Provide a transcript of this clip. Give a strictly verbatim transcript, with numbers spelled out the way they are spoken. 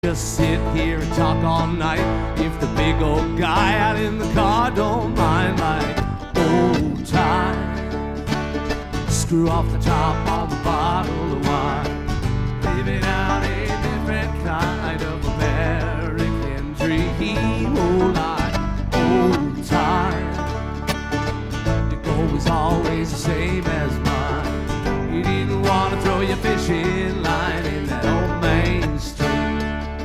Just sit here and talk all night if the big old guy out in the car don't mind, like old times. Screw off the top on the bottle of wine, living out a different kind of American dream. Oh, like old times. The goal was always the same as mine.